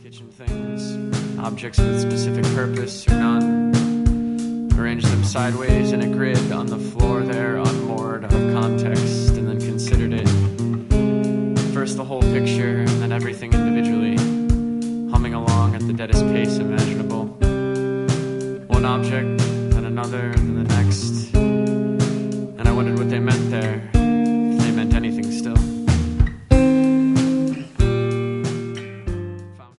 kitchen things, objects with specific purpose or none. Arranged them sideways in a grid on the floor there, unmoored of context, and then considered it. First the whole picture, and then everything individually, humming along at the deadest pace imaginable. One object, then another, then the next. And I wondered what they meant